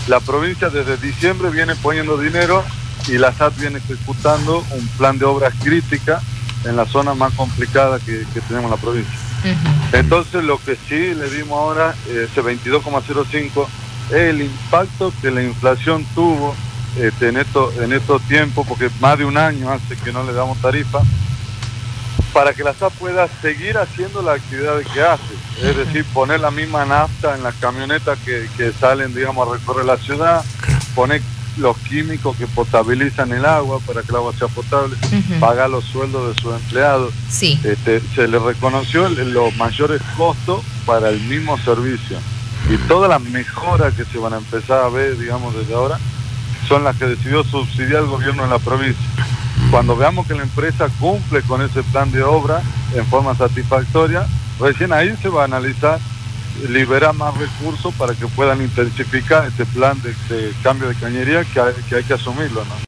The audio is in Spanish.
La provincia desde diciembre viene poniendo dinero y la SAT viene ejecutando un plan de obras críticas en la zona más complicada que tenemos en la provincia. Entonces lo que sí le dimos ahora, ese 22,05, es el impacto que la inflación tuvo en estos tiempos, porque más de un año hace que no le damos tarifa, para que la SAT pueda seguir haciendo la actividad que hace, es decir, poner la misma nafta en las camionetas que salen, digamos, a recorrer la ciudad, poner los químicos que potabilizan el agua para que el agua sea potable, pagar los sueldos de sus empleados. Sí. Se les reconoció los mayores costos para el mismo servicio. Y todas las mejoras que se van a empezar a ver, digamos, desde ahora, son las que decidió subsidiar el gobierno de la provincia. Cuando veamos que la empresa cumple con ese plan de obra en forma satisfactoria, recién ahí se va a analizar liberar más recursos para que puedan intensificar ese plan de cambio de cañería que hay que asumirlo, ¿no?